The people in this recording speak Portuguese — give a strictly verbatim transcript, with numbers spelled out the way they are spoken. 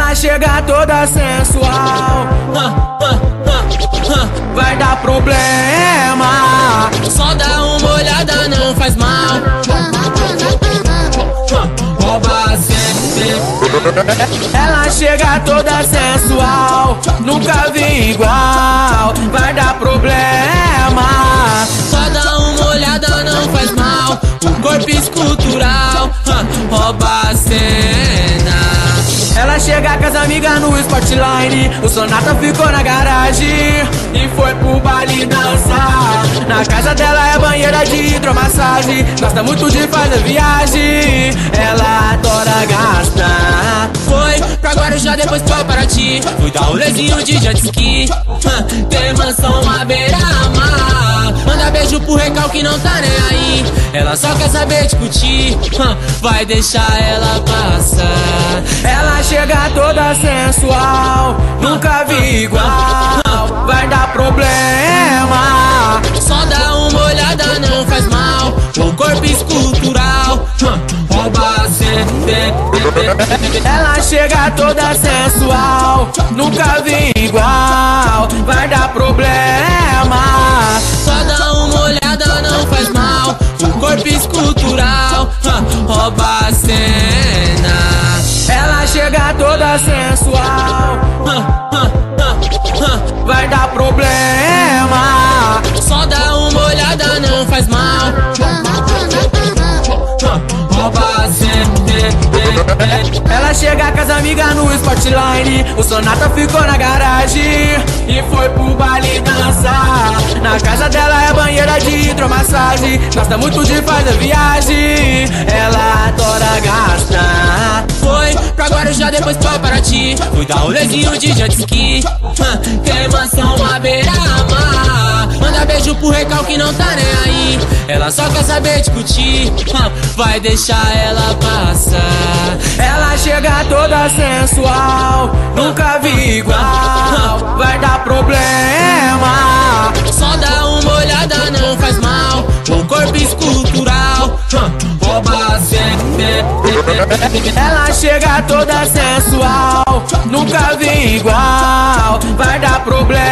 Ela chega toda sensual, vai dar problema. Só dá uma olhada, não faz mal. Rouba sempre. Ela chega toda sensual, nunca vi igual, vai dar problema. Só dá uma olhada, não faz mal. O corpo escultural rouba a cena. Ela chega com as amigas no Sportline, o Sonata ficou na garagem e foi pro baile dançar. Na casa dela é banheira de hidromassagem, gosta muito de fazer viagem, ela adora gastar. Foi pra Guarujá, depois pra Paraty, fui dar um rolezinho de jet ski. Tem mansão à beira-mar, manda beijo pro recalque, não tá nem aí. Ela só quer saber discutir, vai deixar ela passar. Ela chega toda sensual, nunca vi igual, vai dar problema. Só dá uma olhada, não faz mal. O corpo escultural rouba sempre. Ela chega toda sensual, nunca vi igual, vai dar problema. Só dá uma olhada, não faz mal. O corpo escultural rouba a cena. Ela chega toda sensual, vai dar problema. Só dá uma olhada, não faz mal. Rouba sempre. Ela chega com as amigas no Sportline, o Sonata ficou na garagem e foi pro baile dançar. Na casa dela é banheira de hidromassagem, gosta muito de fazer viagem, ela adora gastar. Foi pra Guarujá, depois pra Paraty, fui dar um rolezinho de jet ski. Tem mansão à beira-mar, manda beijo pro recalque, não tá nem aí. Ela só quer saber discutir, vai deixar ela passar. Ela chega toda sensual, nunca vi igual, vai dar problema. Só dá uma olhada, não faz mal. O corpo escultural rouba sempre. Ela chega toda sensual, nunca vi igual, vai dar problema.